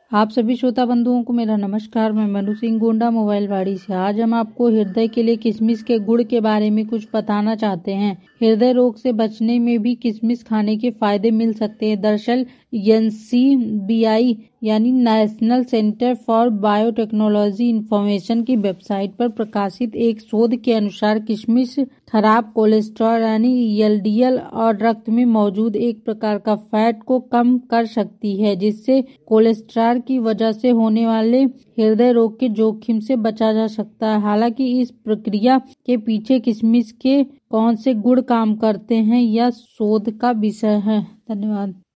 आप सभी श्रोता बंधुओं को मेरा नमस्कार। मैं मनु सिंह गोंडा मोबाइलवाड़ी से। आज हम आपको हृदय के लिए किशमिश के गुण के बारे में कुछ बताना चाहते हैं। हृदय रोग से बचने में भी किशमिश खाने के फायदे मिल सकते हैं। दरअसल NCBI यानी National Center for Biotechnology Information की वेबसाइट पर प्रकाशित एक शोध के अनुसार किशमिश खराब कोलेस्ट्रॉल यानी LDL और रक्त में मौजूद एक प्रकार का फैट को कम कर सकती है, जिससे कोलेस्ट्रॉल की वजह से होने वाले हृदय रोग के जोखिम से बचा जा सकता है। हालांकि इस प्रक्रिया के पीछे किशमिश के कौन से गुण काम करते हैं, यह शोध का विषय है। धन्यवाद।